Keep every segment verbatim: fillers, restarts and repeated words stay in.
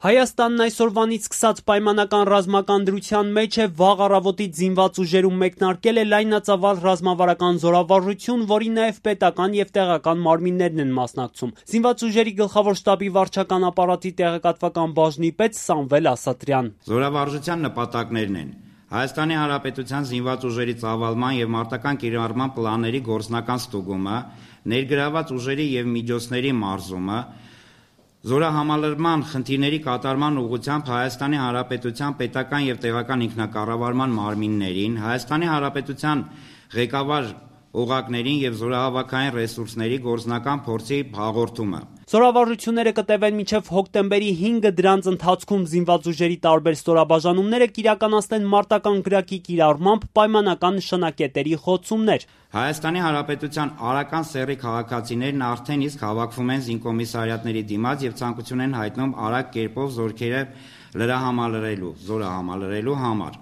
Հայաստանն այսօրվանից սկսած պայմանական ռազմական դրության մեջ է, վաղ առավոտից զինված ուժերում մեկնարկել է լայնածավալ ռազմավարական զորավարժություն, որի նաև պետական և տեղական մարմիններն են մասնակցում։ Զինված ուժերի գլխավոր շտաբի վարչական ապարատի տեղեկատվական բաժնի պետ Սամվել Ասատրյան. Զորավարժության նպատակներն են Հայաստանի Հանրապետության զինված ուժերի ծավալման և մարտական կիրառման պլանների գործնական ստուգումը, ներգրաված ուժերի և միջոցների մարզումը, զորահամալրման խնդիրների կատարման ուղղությամբ Հայաստանի Հանրապետության պետական և տեղական ինքնակառավարման մարմիններին, Հայաստանի Հանրապետության ղեկավար օղակներին և զորահավաքային ռեսուրսների գործնական փորձի հաղորդումը։ Զորավարժությունները կտևեն մինչև հոկտեմբերի հինգը, դրանց ընթացքում զինված ուժերի տարբեր ստորաբաժանումները կիրականացնեն մարտական գրակի կիրառմամբ պայմանական նշանակետերի խոցումներ։ Հայաստանի Հանրապետության արական սեռի քաղաքացիներն արդեն իսկ հավաքվում են զինկոմիսարիատների դիմաց և ցանկություն են հայտնում արագ կերպով զորքերը լրահամալրելու, զորահամալրելու համար,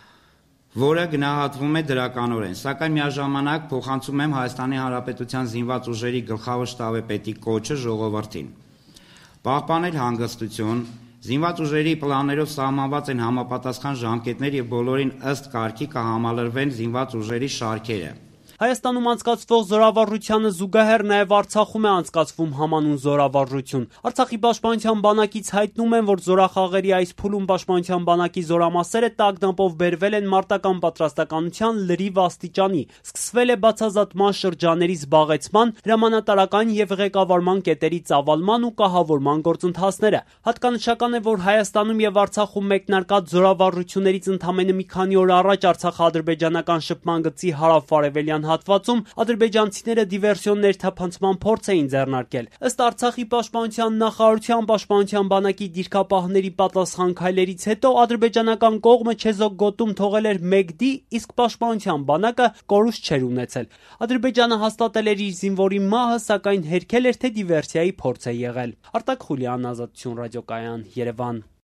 որը գնահատվում է դրականորեն, սակայն միաժամանակ փոխանցում եմ Հայաստանի Հանրապետության զինված ուժերի գլխավոր շտաբի պետի կոչը ժողովրդին։ Պահպանել հանգստություն, զինված ուժերի պլաններով սահմանված են համապատասխան ժամկետներ և բոլորին ըստ կարգի կհամալրվեն զինված ուժերի շարքերը։ Հայաստանում անցկացվող զորավարժությանը զուգահեռ նաև Արցախում է անցկացվում համանուն զորավարժություն։ Արցախի պաշտպանության բանակից հայտնում են, որ զորախաղերի այս փուլում պաշտպանության բանակի զորամասերը տագնապով բերվել են մարտական պատրաստականության լրիվ աստիճանի։ Սկսվել է բացազատման շրջանների զբաղեցման, հրամանատարական և ղեկավարման կետերի ծավալման ու կահավորման գործընթացները։ Հատկանշական է, որ Հայաստանում և Արցախում մեկնարկած զորավարժություններից ընդամենը մի քանի օր առաջ արցախա-ադրբեջանական շփման գծի հարավ-արևելյան հատվածում ադրբեջանցիները դիվերսիոն ներթափանցման փորձ էին ձեռնարկել։ Ըստ Արցախի պաշտպանության նախարարության պաշտպանության բանակի դիրքապահների պատասխան քայլերից հետո ադրբեջանական կողմը չեզոք գոտում թողել էր մեկ դի, իսկ պաշտպանության բանակը կորուստ չէր ունեցել։ Ադրբեջանը հաստատել էր իր զինվորի մահը, սակայն հերքել էր, թե դիվերսիայի փորձ է եղել։ Արտակ Խուլյան, Ազատություն ռադիոկայան, Երևան։